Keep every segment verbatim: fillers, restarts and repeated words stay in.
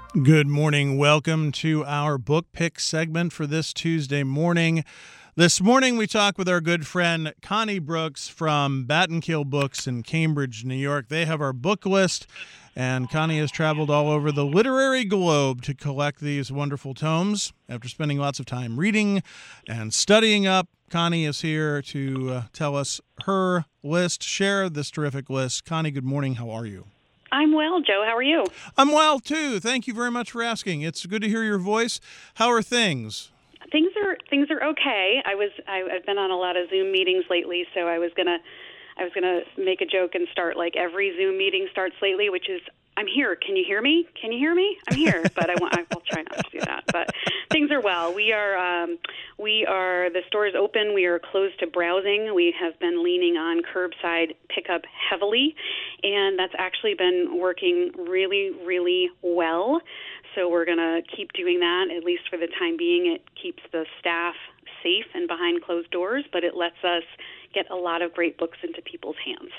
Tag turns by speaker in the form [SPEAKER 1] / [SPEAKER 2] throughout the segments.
[SPEAKER 1] Good morning. Welcome to our book pick segment for this Tuesday morning. This morning we talk with our good friend Connie Brooks from Battenkill Books in Cambridge, New York. They have our book list, and Connie has traveled all over the literary globe to collect these wonderful tomes. After spending lots of time reading and studying up, Connie is here to uh, tell us her list, share this terrific list. Connie, good morning. How are you?
[SPEAKER 2] I'm well, Joe. How are you?
[SPEAKER 1] I'm well, too. Thank you very much for asking. It's good to hear your voice. How are things?
[SPEAKER 2] Things are things are okay. I was I, I've been on a lot of Zoom meetings lately, so I was gonna I was gonna make a joke and start like every Zoom meeting starts lately, which is I'm here. Can you hear me? Can you hear me? I'm here, but I want I will try not to do that. But things are well. We are um, we are the store is open. We are closed to browsing. We have been leaning on curbside pickup heavily, and that's actually been working really really well. So we're going to keep doing that, at least for the time being. It keeps the staff safe and behind closed doors, but it lets us get a lot of great books into people's hands.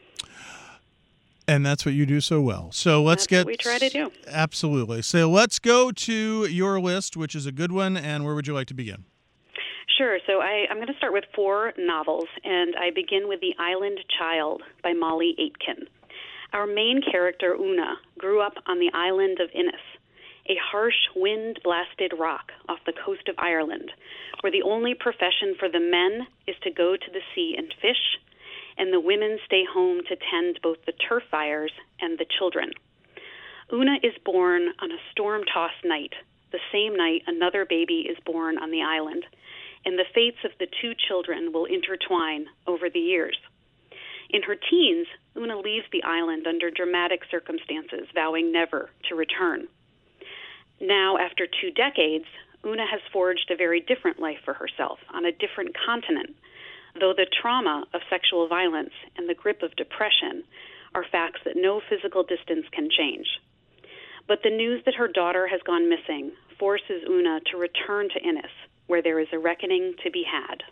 [SPEAKER 1] And that's what you do so well. So let's
[SPEAKER 2] that's
[SPEAKER 1] get...
[SPEAKER 2] what we try to do.
[SPEAKER 1] Absolutely. So let's go to your list, which is a good one, and where would you like to begin?
[SPEAKER 2] Sure. So I, I'm going to start with four novels, and I begin with The Island Child by Molly Aitken. Our main character, Una, grew up on the island of Innis, a harsh, wind-blasted rock off the coast of Ireland, where the only profession for the men is to go to the sea and fish, and the women stay home to tend both the turf fires and the children. Una is born on a storm-tossed night, the same night another baby is born on the island, and the fates of the two children will intertwine over the years. In her teens, Una leaves the island under dramatic circumstances, vowing never to return. Now, after two decades, Una has forged a very different life for herself on a different continent, though the trauma of sexual violence and the grip of depression are facts that no physical distance can change. But the news that her daughter has gone missing forces Una to return to Innis, where there is a reckoning to be had.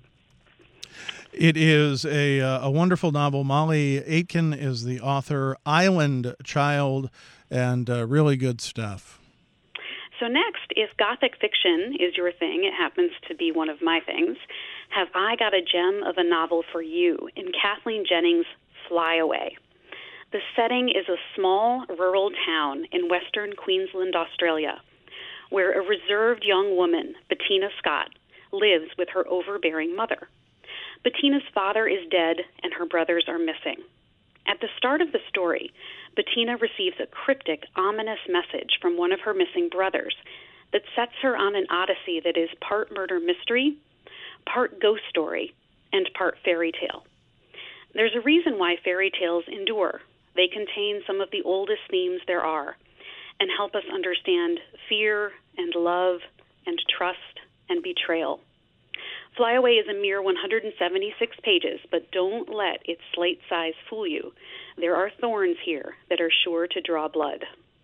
[SPEAKER 1] It is a, uh, a wonderful novel. Molly Aitken is the author. Island Child, and uh, really good stuff.
[SPEAKER 2] So next, if Gothic fiction is your thing, it happens to be one of my things, have I got a gem of a novel for you in Kathleen Jennings' Fly Away. The setting is a small rural town in western Queensland, Australia, where a reserved young woman, Bettina Scott, lives with her overbearing mother. Bettina's father is dead and her brothers are missing. At the start of the story, Bettina receives a cryptic, ominous message from one of her missing brothers that sets her on an odyssey that is part murder mystery, part ghost story, and part fairy tale. There's a reason why fairy tales endure. They contain some of the oldest themes there are and help us understand fear and love and trust and betrayal. Fly Away is a mere one hundred seventy-six pages, but don't let its slate size fool you. There are thorns here that are sure to draw blood.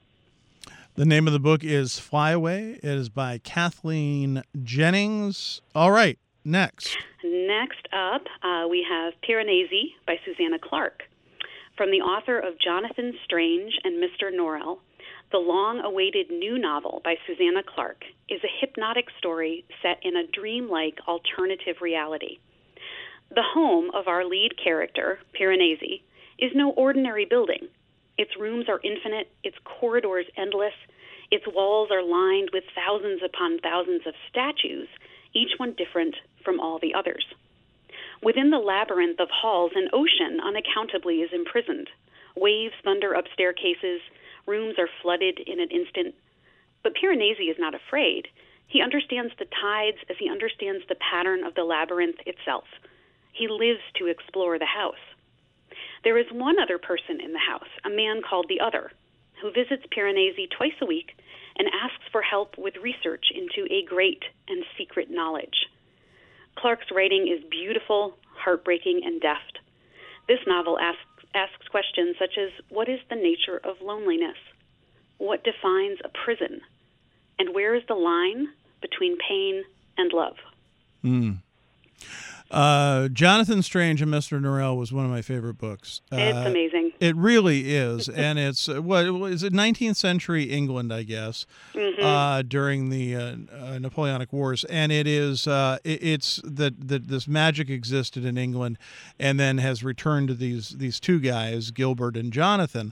[SPEAKER 1] The name of the book is Fly Away. It is by Kathleen Jennings. All right, next.
[SPEAKER 2] Next up, uh, we have Piranesi by Susanna Clarke. From the author of Jonathan Strange and Mister Norrell, the long-awaited new novel by Susanna Clarke is a hypnotic story set in a dreamlike alternative reality. The home of our lead character, Piranesi, is no ordinary building. Its rooms are infinite, its corridors endless, its walls are lined with thousands upon thousands of statues, each one different from all the others. Within the labyrinth of halls, an ocean unaccountably is imprisoned. Waves thunder up staircases, rooms are flooded in an instant. But Piranesi is not afraid. He understands the tides as he understands the pattern of the labyrinth itself. He lives to explore the house. There is one other person in the house, a man called the Other, who visits Piranesi twice a week and asks for help with research into a great and secret knowledge. Clarke's writing is beautiful, heartbreaking, and deft. This novel asks, asks questions such as, what is the nature of loneliness? What defines a prison? And where is the line between pain and love?
[SPEAKER 1] Mm. Uh, Jonathan Strange and Mister Norrell was one of my favorite books. Uh,
[SPEAKER 2] It's amazing.
[SPEAKER 1] It really is, and it's uh, what is it? nineteenth century England, I guess,
[SPEAKER 2] Mm-hmm.
[SPEAKER 1] uh, during the uh, uh, Napoleonic Wars, and it is uh, it, it's that that this magic existed in England, and then has returned to these these two guys, Gilbert and Jonathan.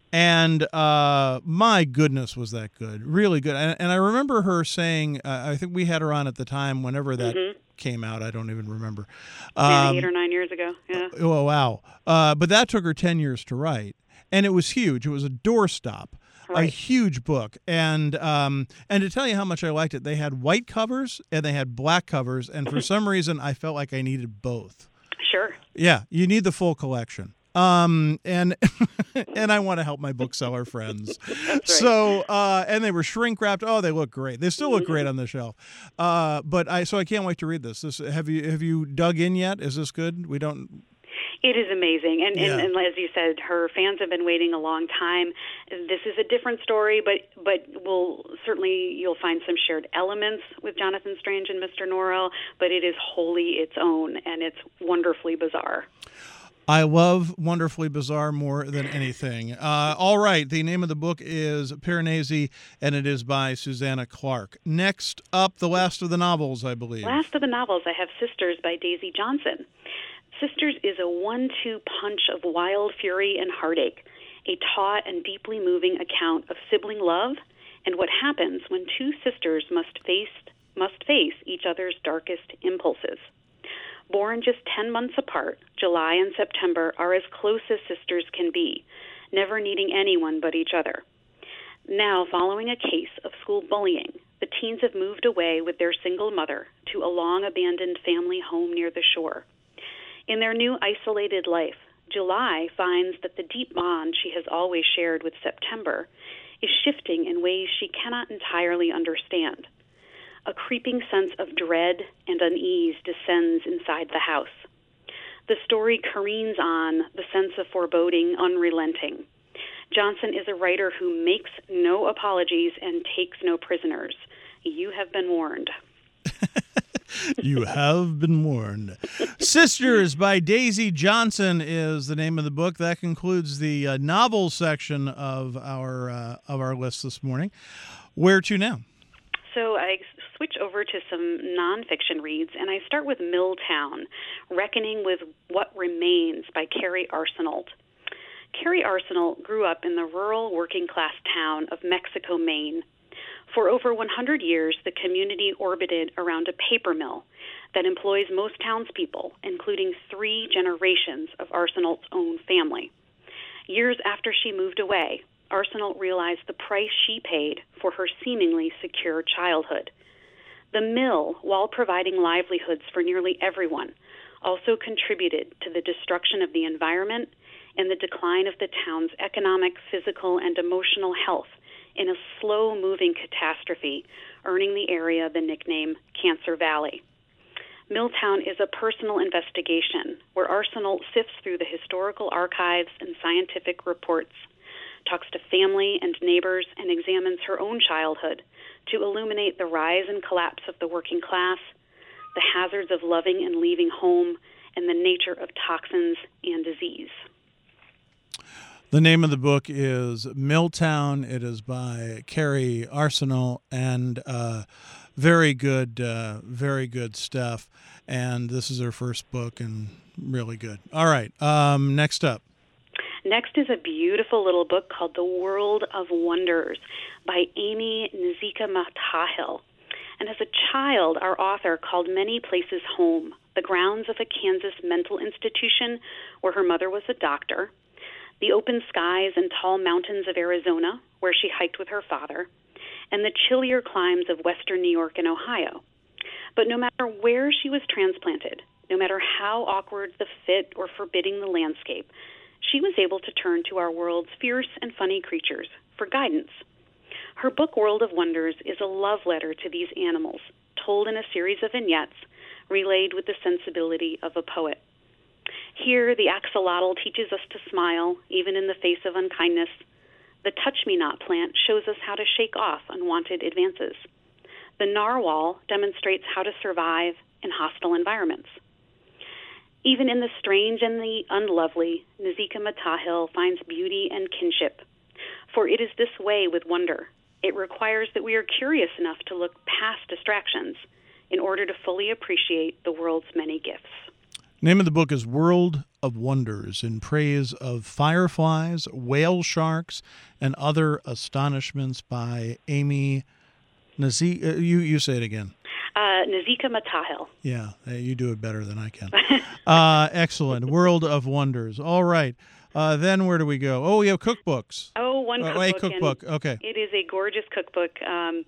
[SPEAKER 1] And uh, my goodness, was that good? Really good. And, and I remember her saying, uh, I think we had her on at the time, whenever that
[SPEAKER 2] Mm-hmm.
[SPEAKER 1] came out. I don't even remember.
[SPEAKER 2] Maybe
[SPEAKER 1] Um,
[SPEAKER 2] eight or nine years ago. Yeah.
[SPEAKER 1] oh, wow. Uh, but that took her ten years to write. And it was huge. It was a doorstop, a
[SPEAKER 2] Right.
[SPEAKER 1] huge book. And um, and to tell you how much I liked it, they had white covers and they had black covers. And for some reason, I felt like I needed both.
[SPEAKER 2] Sure.
[SPEAKER 1] Yeah, you need the full collection. Um and and I want to help my bookseller friends.
[SPEAKER 2] right.
[SPEAKER 1] So uh and they were shrink wrapped. Oh, they look great. They still look great on the shelf. Uh but I so I can't wait to read this. This have you have you dug in yet? Is this good? We don't
[SPEAKER 2] It is amazing. And,
[SPEAKER 1] Yeah.
[SPEAKER 2] and, and as you said, her fans have been waiting a long time. This is a different story, but but we'll certainly you'll find some shared elements with Jonathan Strange and Mister Norrell, but it is wholly its own, and it's wonderfully bizarre.
[SPEAKER 1] I love Wonderfully Bizarre more than anything. Uh, all right, the name of the book is Piranesi, and it is by Susanna Clark. Next up, the last of the novels, I believe.
[SPEAKER 2] Last of the novels, I have Sisters by Daisy Johnson. Sisters is a one two punch of wild fury and heartache, a taut and deeply moving account of sibling love and what happens when two sisters must face, must face each other's darkest impulses. Born just ten months apart, July and September are as close as sisters can be, never needing anyone but each other. Now, following a case of school bullying, the teens have moved away with their single mother to a long-abandoned family home near the shore. In their new isolated life, July finds that the deep bond she has always shared with September is shifting in ways she cannot entirely understand. A creeping sense of dread and unease descends inside the house. The story careens on, the sense of foreboding unrelenting. Johnson is a writer who makes no apologies and takes no prisoners. You have been warned.
[SPEAKER 1] You have been warned. Sisters by Daisy Johnson is the name of the book. That concludes the uh, novel section of our uh, of our list this morning. Where to now?
[SPEAKER 2] So I switch over to some nonfiction reads, and I start with Milltown, Reckoning with What Remains by Carrie Arsenault. Carrie Arsenault grew up in the rural working-class town of Mexico, Maine. For over one hundred years, the community orbited around a paper mill that employs most townspeople, including three generations of Arsenault's own family. Years after she moved away, Arsenault realized the price she paid for her seemingly secure childhood. The mill, while providing livelihoods for nearly everyone, also contributed to the destruction of the environment and the decline of the town's economic, physical, and emotional health in a slow-moving catastrophe, earning the area the nickname Cancer Valley. Milltown is a personal investigation where Arsenault sifts through the historical archives and scientific reports, talks to family and neighbors, and examines her own childhood to illuminate the rise and collapse of the working class, the hazards of loving and leaving home, and the nature of toxins and disease.
[SPEAKER 1] The name of the book is Milltown. It is by Carrie Arsenault, and uh, very good, uh, very good stuff. And this is her first book, and really good. All right, um, next up.
[SPEAKER 2] Next is a beautiful little book called The World of Wonders by Amy Nzika-Matahil. And as a child, our author called many places home, the grounds of a Kansas mental institution where her mother was a doctor, the open skies and tall mountains of Arizona, where she hiked with her father, and the chillier climes of western New York and Ohio. But no matter where she was transplanted, no matter how awkward the fit or forbidding the landscape, she was able to turn to our world's fierce and funny creatures for guidance. Her book, World of Wonders, is a love letter to these animals, told in a series of vignettes, relayed with the sensibility of a poet. Here, the axolotl teaches us to smile, even in the face of unkindness. The touch-me-not plant shows us how to shake off unwanted advances. The narwhal demonstrates how to survive in hostile environments. Even in the strange and the unlovely, Nazika Matahil finds beauty and kinship. For it is this way with wonder. It requires that we are curious enough to look past distractions in order to fully appreciate the world's many gifts.
[SPEAKER 1] Name of the book is World of Wonders, in praise of fireflies, whale sharks, and other astonishments, by Amy Nazika. Uh, you, you say it again.
[SPEAKER 2] Uh, Nazika Matahil.
[SPEAKER 1] Yeah, you do it better than I can. uh, excellent. World of Wonders. All right. Uh, then where do we go? Oh, we have cookbooks.
[SPEAKER 2] Oh, one cookbook.
[SPEAKER 1] Oh, a cookbook. Okay.
[SPEAKER 2] It is a gorgeous cookbook, um,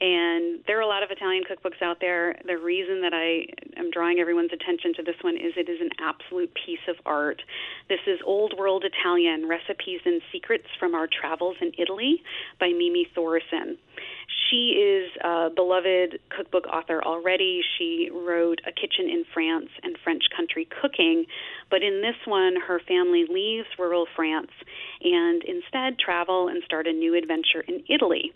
[SPEAKER 2] and there are a lot of Italian cookbooks out there. The reason that I am drawing everyone's attention to this one is it is an absolute piece of art. This is Old World Italian, Recipes and Secrets from Our Travels in Italy by Mimi Thoresen. She is a beloved cookbook author already. She wrote A Kitchen in France and French Country Cooking, but in this one, her family leaves rural France and instead travel and start a new adventure in Italy.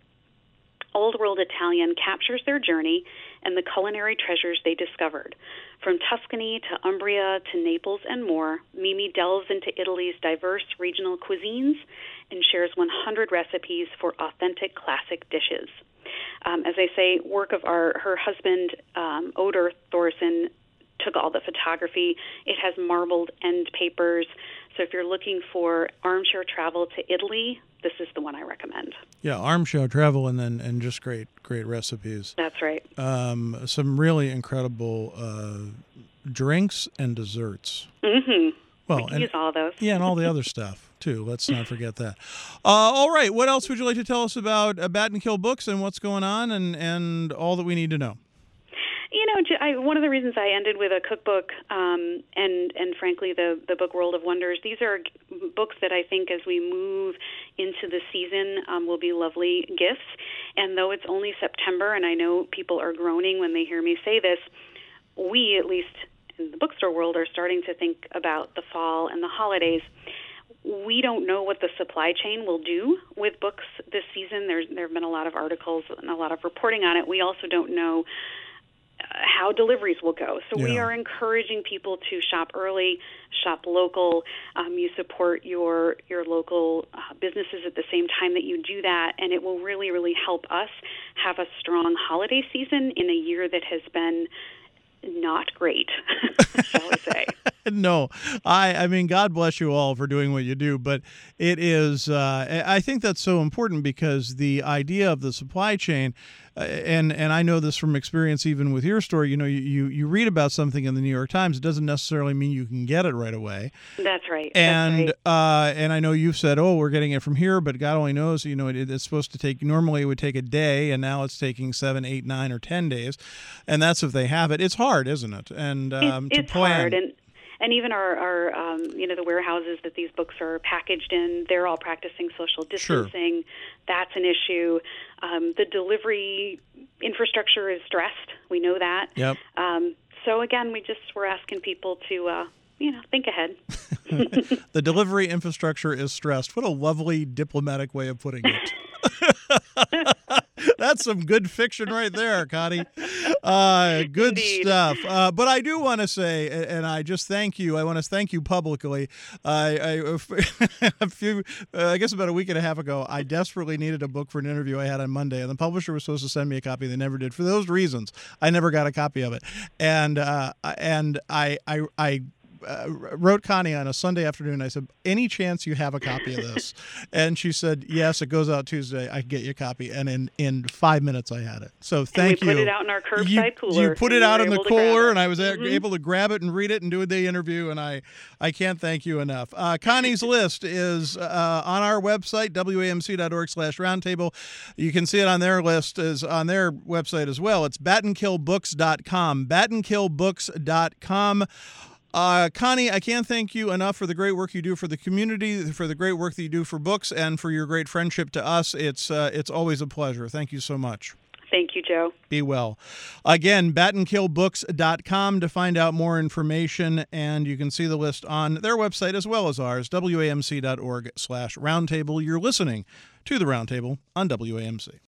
[SPEAKER 2] Old World Italian captures their journey and the culinary treasures they discovered. From Tuscany to Umbria to Naples and more, Mimi delves into Italy's diverse regional cuisines and shares one hundred recipes for authentic classic dishes. Um, as I say, work of our, her husband, um, Oder Thoresen, took all the photography. It has marbled end papers. So if you're looking for armchair travel to Italy, this is the one I recommend.
[SPEAKER 1] Yeah, armchair travel and then and just great, great recipes.
[SPEAKER 2] That's right.
[SPEAKER 1] Um, some really incredible uh, drinks and desserts.
[SPEAKER 2] Mm-hmm.
[SPEAKER 1] Well,
[SPEAKER 2] we can
[SPEAKER 1] and,
[SPEAKER 2] use all of those.
[SPEAKER 1] Yeah, and all the other stuff, too. Let's not forget that. Uh, all right, what else would you like to tell us about uh, Bat and Kill Books and what's going on and, and all that we need to know?
[SPEAKER 2] You know, I, one of the reasons I ended with a cookbook um, and, and frankly, the, the book World of Wonders, these are books that I think as we move into the season um, will be lovely gifts. And though it's only September, and I know people are groaning when they hear me say this, we, at least in the bookstore world, are starting to think about the fall and the holidays. We don't know what the supply chain will do with books this season. There's, there have been a lot of articles and a lot of reporting on it. We also don't know how deliveries will go. So
[SPEAKER 1] yeah.
[SPEAKER 2] we are encouraging people to shop early, shop local. Um, you support your your local uh, businesses at the same time that you do that, and it will really, really help us have a strong holiday season in a year that has been not great, shall we say.
[SPEAKER 1] No, I, I mean, God bless you all for doing what you do, but it is, uh, I think that's so important because the idea of the supply chain, uh, and, and I know this from experience even with your story, you know, you, you, you read about something in the New York Times, it doesn't necessarily mean you can get it right away.
[SPEAKER 2] That's right.
[SPEAKER 1] And,
[SPEAKER 2] that's right.
[SPEAKER 1] Uh, and I know you've said, oh, we're getting it from here, but God only knows, you know, it, it's supposed to take, normally it would take a day, and now it's taking seven, eight, nine, or ten days, and that's if they have it. It's hard, isn't it? And um,
[SPEAKER 2] it,
[SPEAKER 1] to
[SPEAKER 2] it's
[SPEAKER 1] plan.
[SPEAKER 2] hard, and And even our, our um, you know, the warehouses that these books are packaged in, they're all practicing social distancing. Sure. That's an issue. Um, the delivery infrastructure is stressed. We know that.
[SPEAKER 1] Yep.
[SPEAKER 2] Um, so, again, we just we're asking people to, uh, you know, think ahead.
[SPEAKER 1] The delivery infrastructure is stressed. What a lovely diplomatic way of putting it. That's some good fiction right there, Connie. Uh, good
[SPEAKER 2] Indeed.
[SPEAKER 1] stuff. Uh, but I do want to say, and I just thank you. I want to thank you publicly. I, I a few, uh, I guess about a week and a half ago, I desperately needed a book for an interview I had on Monday, and the publisher was supposed to send me a copy. They never did. For those reasons, I never got a copy of it. And uh, and I I I. Uh, wrote Connie on a Sunday afternoon. I said, any chance you have a copy of this? And she said, yes, it goes out Tuesday. I can get you a copy. And in, in five minutes, I had it. So thank
[SPEAKER 2] and we
[SPEAKER 1] you.
[SPEAKER 2] put it out in our curbside
[SPEAKER 1] you,
[SPEAKER 2] cooler.
[SPEAKER 1] You put it out in the cooler, and I was
[SPEAKER 2] mm-hmm.
[SPEAKER 1] able to grab it and read it and do the interview, and I, I can't thank you enough. Uh, Connie's list is uh, on our website, W A M C dot org slash roundtable. You can see it on their list, is on their website as well. It's bat and kill books dot com, bat and kill books dot com. Uh, Connie, I can't thank you enough for the great work you do for the community, for the great work that you do for books, and for your great friendship to us. It's uh, it's always a pleasure. Thank you so much.
[SPEAKER 2] Thank you, Joe.
[SPEAKER 1] Be well. Again, bat and kill books dot com to find out more information, and you can see the list on their website as well as ours, W A M C dot org slash roundtable. You're listening to The Roundtable on W A M C.